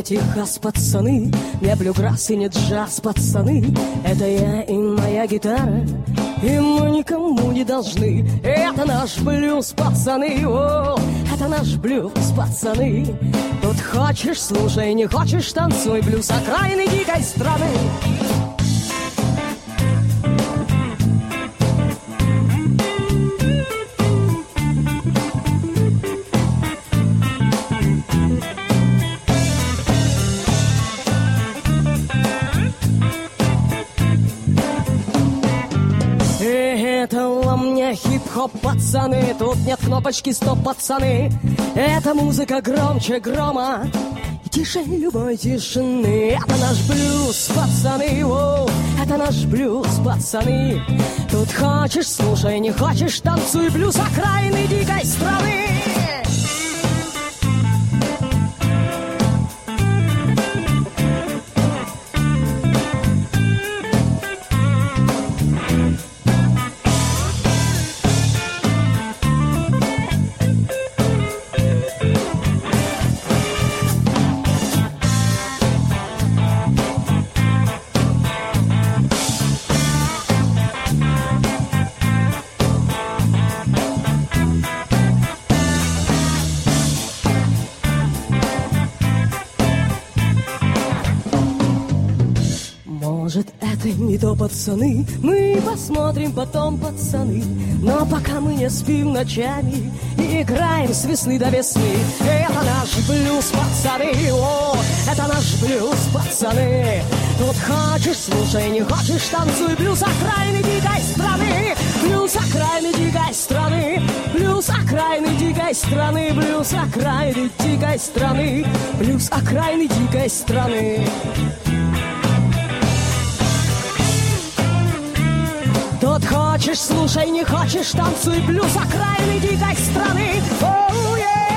Техас, пацаны, не блюграсс и не джаз, пацаны. Это я и моя гитара, и мы никому не должны. Это наш блюз, пацаны, о, это наш блюз, пацаны. Тут хочешь, слушай, не хочешь, танцуй, блюз окраины дикой страны. Это вам не хип-хоп, пацаны, тут нет кнопочки стоп, пацаны. Эта музыка громче грома и тише любой тишины. Это наш блюз, пацаны, о, это наш блюз, пацаны. Тут хочешь, слушай, не хочешь, танцуй, блюз окраины дикой страны. Может, это не то, пацаны, мы посмотрим потом, пацаны. Но пока мы не спим ночами и играем с весны до весны. Это наш блюз, пацаны, о, это наш блюз, пацаны. Тут хочешь, слушай, не хочешь, танцуй, блюз окраины дикой страны. Блюз окраины дикой страны, блюз окраины дикой страны, блюз окраины дикой страны, блюз окраины дикой страны. Тут хочешь, слушай, не хочешь, танцуй, блюз окраины дикой страны. Oh, yeah.